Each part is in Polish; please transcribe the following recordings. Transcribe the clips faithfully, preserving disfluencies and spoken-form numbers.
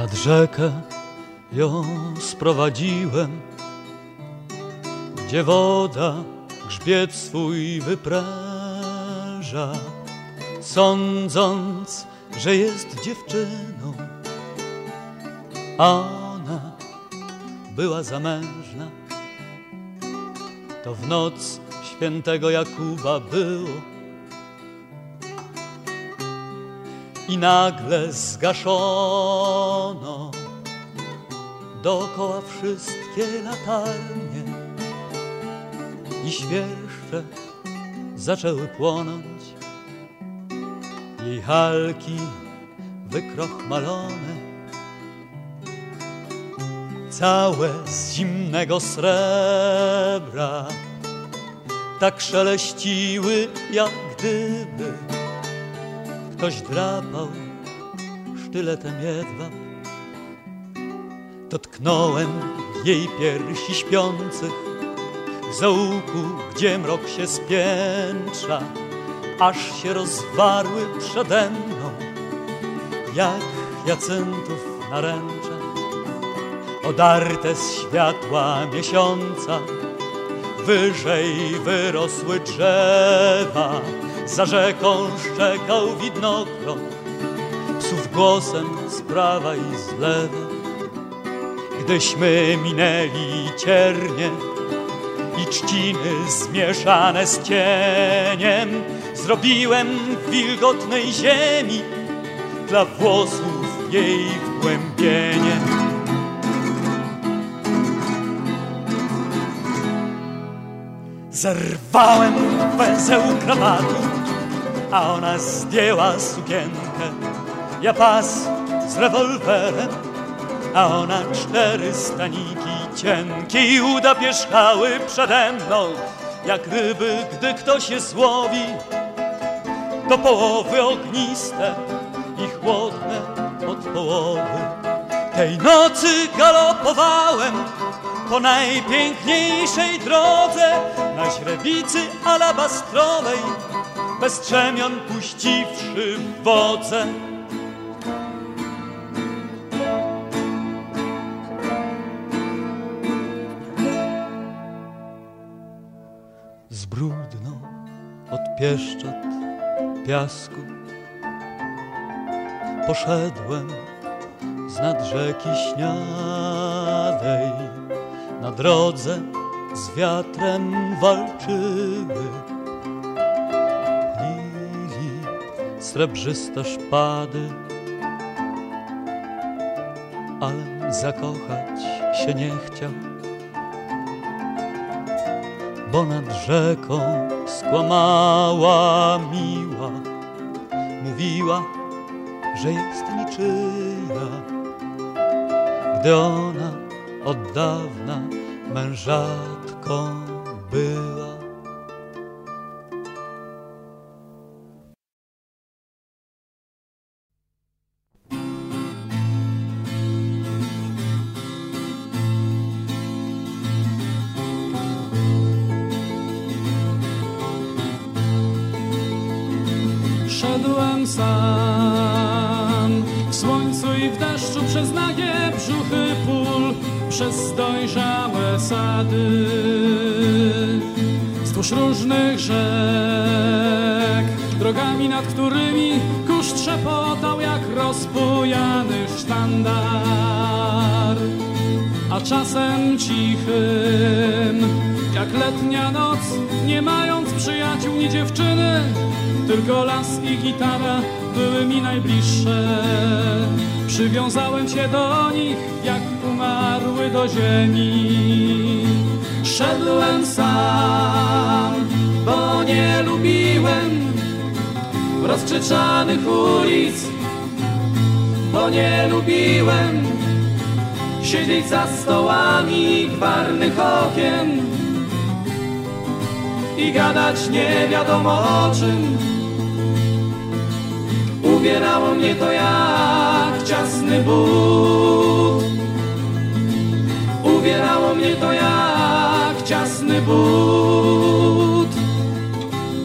Nad rzekę ją sprowadziłem, gdzie woda grzbiet swój wypręża, sądząc, że jest dziewczyną, a ona była zamężna. To w noc świętego Jakuba było i nagle zgaszono dookoła wszystkie latarnie i świerszcze zaczęły płonąć. Jej halki wykrochmalone, całe z zimnego srebra, tak szeleściły, jak gdyby ktoś drapał sztyletem jedwab. Dotknąłem jej piersi śpiących w zaułku, gdzie mrok się spiętrza, aż się rozwarły przede mną jak jacyntów naręcza. Odarte z światła miesiąca wyżej wyrosły drzewa, za rzeką szczekał widnokrąg psów głosem z prawa i z lewa. Gdyśmy minęli ciernie i trzciny zmieszane z cieniem, zrobiłem w wilgotnej ziemi dla włosów jej wgłębienie. Zerwałem węzeł krawatu, a ona zdjęła sukienkę. Ja pas z rewolwerem, a ona cztery staniki cienkie. I uda pierzchały przede mną jak ryby, gdy ktoś je złowi. Do połowy ogniste i chłodne od połowy. Tej nocy galopowałem po najpiękniejszej drodze, na źrebicy alabastrowej, bez strzemion puściwszy wodze. Z brudną od pieszczot piasku poszedłem z nad rzeki śniadej. Na drodze z wiatrem walczyły lili srebrzyste szpady, ale zakochać się nie chciał, bo nad rzeką skłamała miła. Mówiła, że jest niczyja, gdy ona od dawna mężatką była. Szedłem sam w słońcu i w deszczu przez nagie brzuchy pól, przez dojrzałe sady, wzdłuż różnych rzek, drogami, nad którymi kurz trzepotał jak rozbujany sztandar. A czasem cichym, jak letnia noc, nie mając przyjaciół ni dziewczyny, tylko las i gitara były mi najbliższe. Przywiązałem się do nich, jak umarły do ziemi. Szedłem sam, bo nie lubiłem rozkrzyczanych ulic, bo nie lubiłem siedzieć za stołami gwarnych okien i gadać nie wiadomo o czym. Ubierało mnie to jak ciasny but, ubierało mnie to jak ciasny but.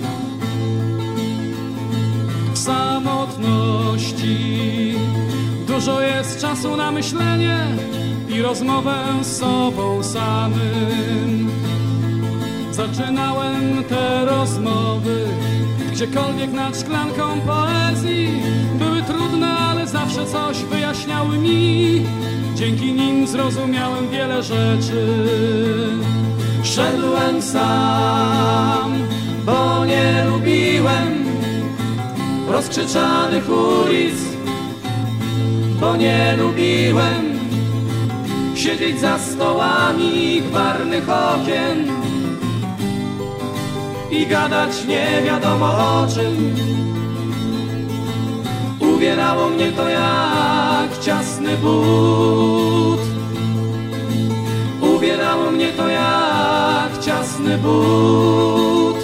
W samotności Dużo jest czasu na myślenie i rozmowę z sobą samym. Zaczynałem te rozmowy gdziekolwiek nad szklanką poezji. Były trudne, ale zawsze coś wyjaśniały mi. Dzięki nim zrozumiałem wiele rzeczy. Szedłem sam, bo nie lubiłem rozkrzyczanych ulic, bo nie lubiłem siedzieć za stołami gwarnych okien i gadać nie wiadomo o czym. Uwierało mnie to jak ciasny but. Uwierało mnie to jak ciasny but.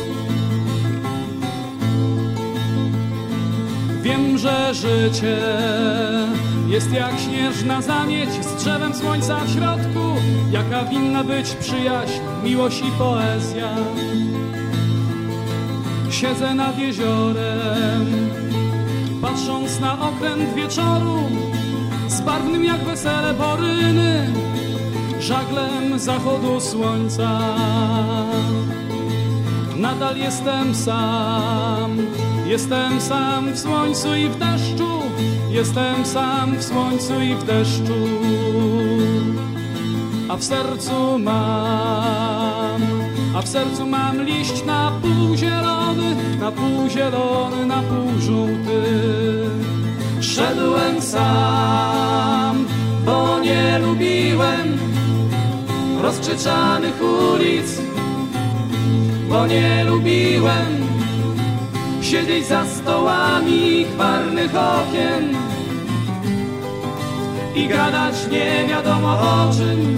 Wiem, że życie jest jak śnieżna zamieć z drzewem słońca w środku. Jaka winna być przyjaźń, miłość i poezja. Siedzę nad jeziorem, patrząc na okręt wieczoru, z barwnym jak wesele boryny, żaglem zachodu słońca. Nadal jestem sam, jestem sam w słońcu i w deszczu, jestem sam w słońcu i w deszczu. A w sercu mam, a w sercu mam liść na pół zielony, na pół zielony, na pół żółty. Szedłem sam, bo nie lubiłem rozkrzyczanych ulic, bo nie lubiłem siedzieć za stołami gwarnych okien i gadać nie wiadomo o czym.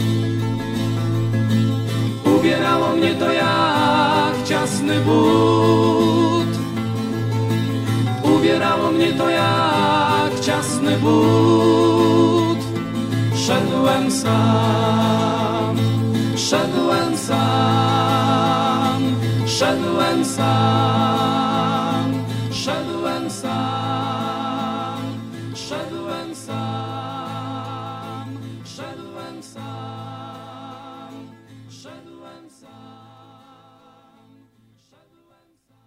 Uwierało mnie to jak ciasny but. Uwierało mnie to jak ciasny but. Szedłem sam, szedłem sam, szedłem sam, szedłem sam, szedłem sam, szedłem sam, szedłem sam, szedłem sam.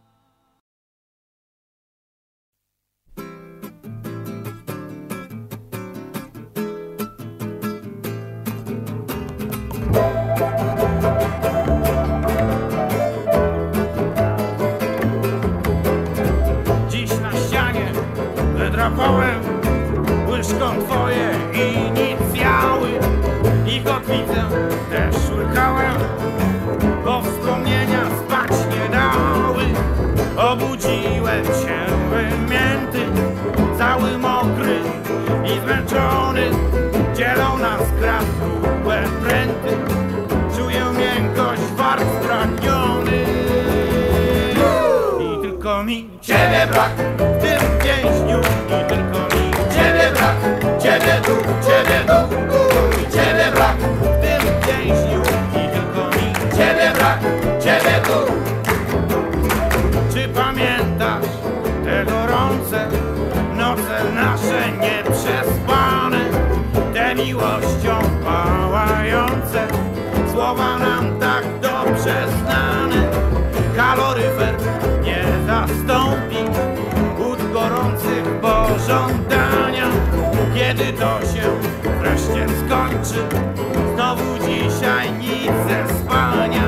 Dziś na ścianie wydrapałem łyżką twoje inicjały i kotwicę też łykałem, bo wspomnienia spać nie dały. Obudziłem się wymięty, cały mokry i zmęczony. Dzielą nas kratkułe pręty, czuję miękkość warg spragniony. I tylko mi ciebie brak w tym więźniu, i tylko mi ciebie brak, ciebie tu, ciebie tu, tylko mi ciebie brak w tym więźniu, i tylko mi ciebie brak, ciebie tu. Czy pamiętasz te gorące noce nasze nieprzespane, te miłością pałające słowa nam tak dobrze znane? Kaloryfer nie zastąpi ud gorących pożądania. Kiedy to się wreszcie skończy, znowu dzisiaj nic ze spania.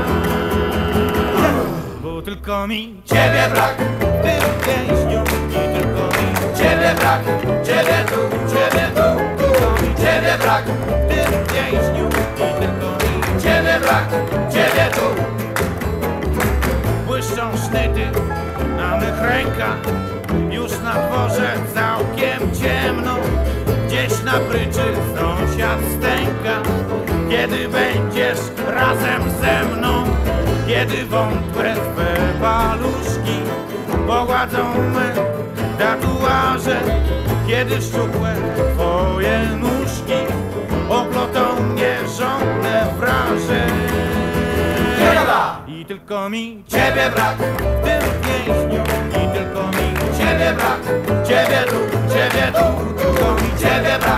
Bo tylko mi ciebie brak w tym więźniu, i tylko mi ciebie brak, ciebie tu, ciebie tu, tylko mi ciebie brak w tym więźniu, i tylko mi ciebie brak, ciebie tu. Błyszczą sznyty na mych rękach, już na dworze całkiem ciemno. Gdzieś na pryczy sąsiad stęka, kiedy będziesz razem ze mną. Kiedy wątłe twe paluszki pogładzą me tatuaże, kiedy szczupłe twoje nóżki oplotą mnie żądne wraże. I tylko mi ciebie brak w tym więźniu, i tylko mi ciebie brak, ciebie tu, ciebie tu, tylko mi ciebie brak.